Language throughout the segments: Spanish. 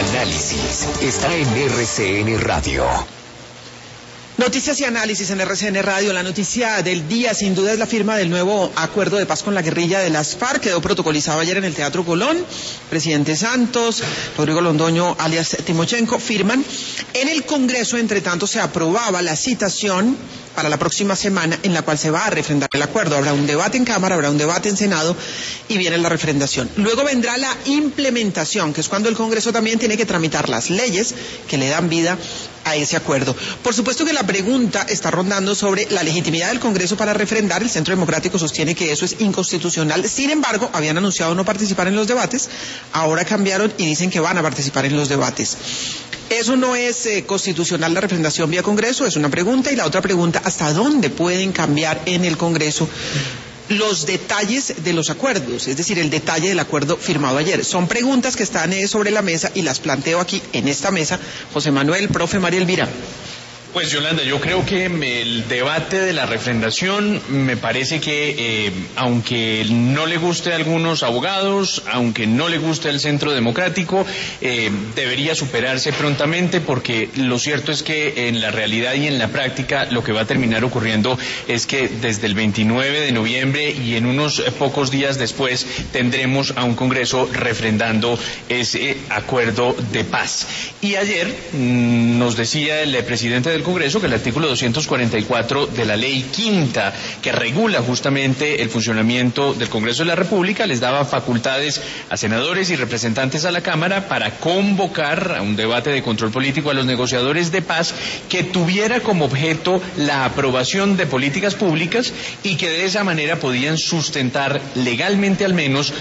análisis está en RCN Radio. Noticias y análisis en RCN Radio. La noticia del día, sin duda, es la firma del nuevo acuerdo de paz con la guerrilla de las FARC. Quedó protocolizado ayer en el Teatro Colón. Presidente Santos, Rodrigo Londoño, alias Timochenko, firman. En el Congreso, entre tanto, se aprobaba la citación para la próxima semana en la cual se va a refrendar el acuerdo. Habrá un debate en Cámara, habrá un debate en Senado y viene la refrendación. Luego vendrá la implementación, que es cuando el Congreso también tiene que tramitar las leyes que le dan vida a ese acuerdo. Por supuesto que la pregunta está rondando sobre la legitimidad del Congreso para refrendar. El Centro Democrático sostiene que eso es inconstitucional. Sin embargo, habían anunciado no participar en los debates, ahora cambiaron y dicen que van a participar en los debates. Eso no es constitucional, la refrendación vía Congreso, es una pregunta. Y la otra pregunta, ¿hasta dónde pueden cambiar en el Congreso los detalles de los acuerdos? Es decir, el detalle del acuerdo firmado ayer. Son preguntas que están sobre la mesa y las planteo aquí en esta mesa. José Manuel, profe, María Elvira. Pues Yolanda, yo creo que el debate de la refrendación me parece que aunque no le guste a algunos abogados, aunque no le guste al Centro Democrático, debería superarse prontamente, porque lo cierto es que en la realidad y en la práctica lo que va a terminar ocurriendo es que desde el 29 de noviembre y en unos pocos días después tendremos a un Congreso refrendando ese acuerdo de paz. Y ayer nos decía el presidente del Congreso que el artículo 244 de la ley quinta, que regula justamente el funcionamiento del Congreso de la República, les daba facultades a senadores y representantes a la Cámara para convocar a un debate de control político a los negociadores de paz que tuviera como objeto la aprobación de políticas públicas y que de esa manera podían sustentar legalmente al menos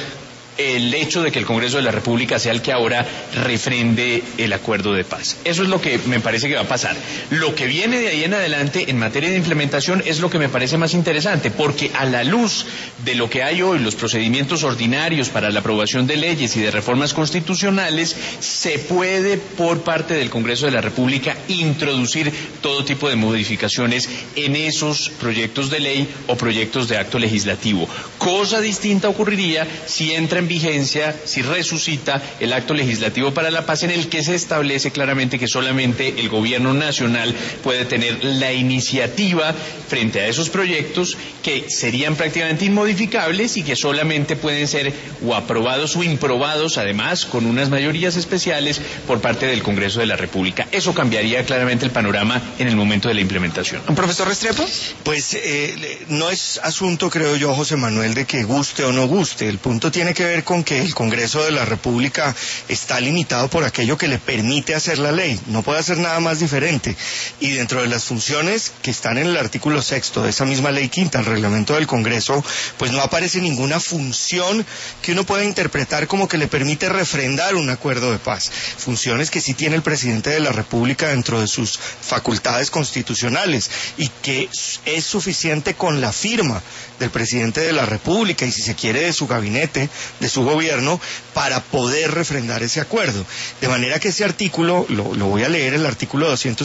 el hecho de que el Congreso de la República sea el que ahora refrende el acuerdo de paz. Eso es lo que me parece que va a pasar. Lo que viene de ahí en adelante en materia de implementación es lo que me parece más interesante, porque a la luz de lo que hay hoy, los procedimientos ordinarios para la aprobación de leyes y de reformas constitucionales, se puede por parte del Congreso de la República introducir todo tipo de modificaciones en esos proyectos de ley o proyectos de acto legislativo. Cosa distinta ocurriría si entra en vigencia, si resucita el acto legislativo para la paz, en el que se establece claramente que solamente el gobierno nacional puede tener la iniciativa frente a esos proyectos, que serían prácticamente inmodificables y que solamente pueden ser o aprobados o improbados, además con unas mayorías especiales por parte del Congreso de la República. Eso cambiaría claramente el panorama en el momento de la implementación. ¿Profesor Restrepo? Pues no es asunto, creo yo, José Manuel, de que guste o no guste. El punto tiene que ver con que el Congreso de la República está limitado por aquello que le permite hacer la ley, no puede hacer nada más diferente, y dentro de las funciones que están en el artículo 6º de esa misma ley quinta, el reglamento del Congreso, pues no aparece ninguna función que uno pueda interpretar como que le permite refrendar un acuerdo de paz, funciones que sí tiene el presidente de la República dentro de sus facultades constitucionales, y que es suficiente con la firma del presidente de la República, y si se quiere de su gabinete, de su gobierno, para poder refrendar ese acuerdo. De manera que ese artículo, lo voy a leer, el artículo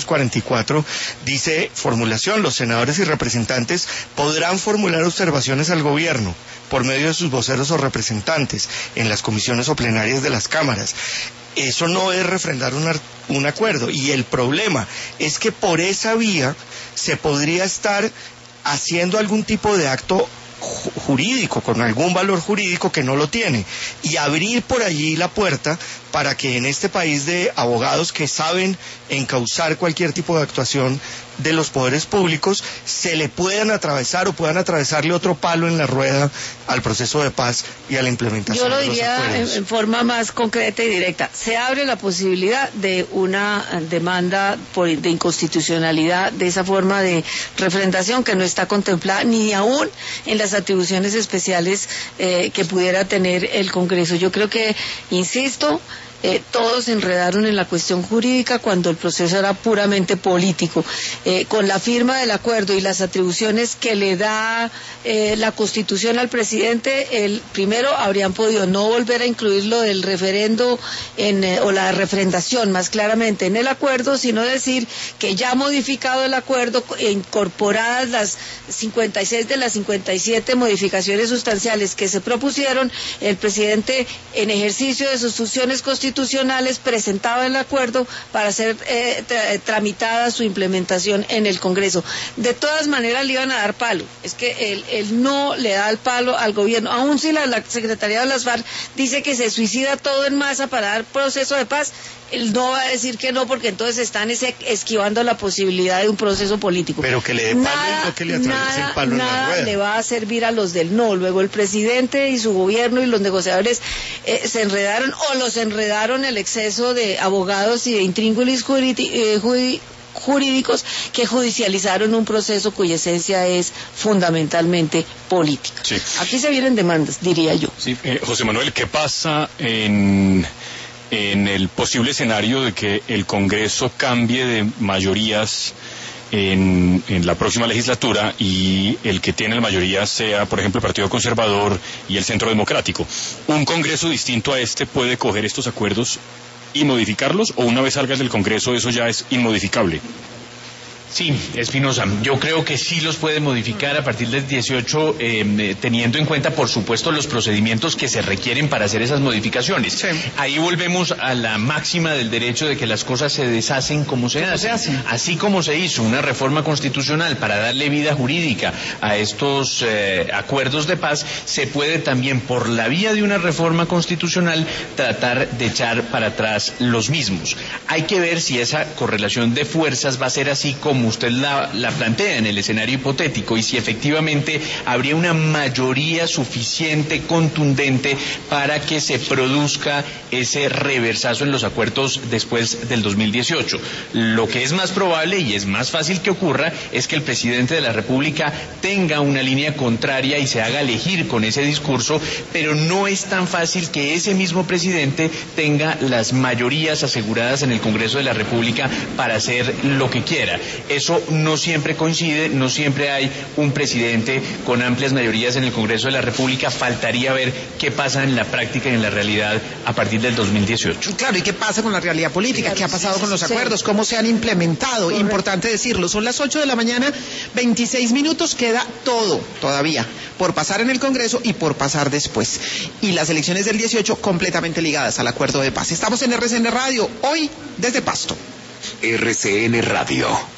244, dice, formulación: los senadores y representantes podrán formular observaciones al gobierno por medio de sus voceros o representantes en las comisiones o plenarias de las cámaras. Eso no es refrendar un acuerdo, y el problema es que por esa vía se podría estar haciendo algún tipo de acto jurídico, con algún valor jurídico que no lo tiene, y abrir por allí la puerta para que en este país de abogados que saben encauzar cualquier tipo de actuación de los poderes públicos, se le puedan atravesar o puedan atravesarle otro palo en la rueda al proceso de paz y a la implementación. Yo lo de los diría en forma más concreta y directa. Se abre la posibilidad de una demanda de inconstitucionalidad de esa forma de refrendación que no está contemplada ni aún en las atribuciones especiales que pudiera tener el Congreso. Yo creo que, insisto, todos se enredaron en la cuestión jurídica cuando el proceso era puramente político. Con la firma del acuerdo y las atribuciones que le da la Constitución al presidente, primero habrían podido no volver a incluir lo del referendo o la refrendación más claramente en el acuerdo, sino decir que ya modificado el acuerdo, incorporadas las 56 de las 57 modificaciones sustanciales que se propusieron, el presidente, en ejercicio de sus funciones constitucionales, constitucionales, presentaba el acuerdo para ser tramitada su implementación en el Congreso. De todas maneras le iban a dar palo. Es que él no le da el palo al gobierno. Aún si la Secretaría de las FARC dice que se suicida todo en masa para dar proceso de paz, él no va a decir que no, porque entonces están esquivando la posibilidad de un proceso político. Pero que le dé palo y no que le atraviese el palo en la rueda. Le va a servir a los del no. Luego el presidente y su gobierno y los negociadores se enredaron, o los enredaron el exceso de abogados y de intríngulis jurídicos que judicializaron un proceso cuya esencia es fundamentalmente política. Sí. Aquí se vienen demandas, diría yo. Sí, José Manuel, ¿qué pasa en el posible escenario de que el Congreso cambie de mayorías en la próxima legislatura y el que tiene la mayoría sea, por ejemplo, el Partido Conservador y el Centro Democrático? ¿Un Congreso distinto a este puede coger estos acuerdos y modificarlos, o una vez salgas del Congreso eso ya es inmodificable? Sí, Espinosa, yo creo que sí los puede modificar a partir del 18, teniendo en cuenta, por supuesto, los procedimientos que se requieren para hacer esas modificaciones. Sí. Ahí volvemos a la máxima del derecho de que las cosas se deshacen como se hacen. Así como se hizo una reforma constitucional para darle vida jurídica a estos acuerdos de paz, se puede también, por la vía de una reforma constitucional, tratar de echar para atrás los mismos. Hay que ver si esa correlación de fuerzas va a ser así como usted la plantea en el escenario hipotético, y si efectivamente habría una mayoría suficiente, contundente, para que se produzca ese reversazo en los acuerdos después del 2018. Lo que es más probable y es más fácil que ocurra es que el presidente de la República tenga una línea contraria y se haga elegir con ese discurso, pero no es tan fácil que ese mismo presidente tenga las mayorías aseguradas en el Congreso de la República para hacer lo que quiera. Eso no siempre coincide, no siempre hay un presidente con amplias mayorías en el Congreso de la República. Faltaría ver qué pasa en la práctica y en la realidad a partir del 2018. Claro, ¿y qué pasa con la realidad política? ¿Qué ha pasado con los acuerdos? ¿Cómo se han implementado? Correcto. Importante decirlo. Son las 8 de la mañana, 26 minutos, queda todo todavía por pasar en el Congreso y por pasar después. Y las elecciones del 18 completamente ligadas al acuerdo de paz. Estamos en RCN Radio, hoy desde Pasto. RCN Radio.